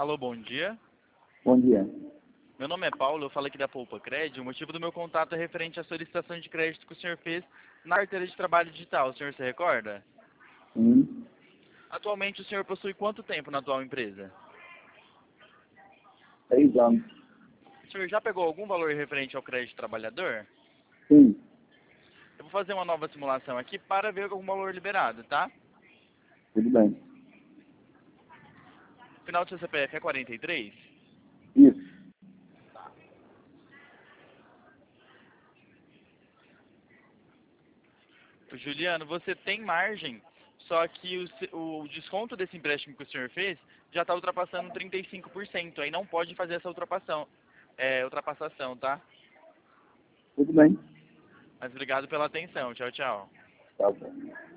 Alô, bom dia. Bom dia. Meu nome é Paulo, eu falo aqui da Poupa Crédito. O motivo do meu contato é referente à solicitação de crédito que o senhor fez na carteira de trabalho digital. O senhor se recorda? Sim. Atualmente o senhor possui quanto tempo na atual empresa? 6 anos. O senhor já pegou algum valor referente ao crédito trabalhador? Sim. Eu vou fazer uma nova simulação aqui para ver algum valor liberado, tá? Tudo bem. O final do seu CPF é 43? Isso. Juliano, você tem margem, só que o desconto desse empréstimo que o senhor fez já está ultrapassando 35%. Aí não pode fazer essa ultrapassação, tá? Tudo bem. Mas obrigado pela atenção. Tchau, tchau. Tá bom.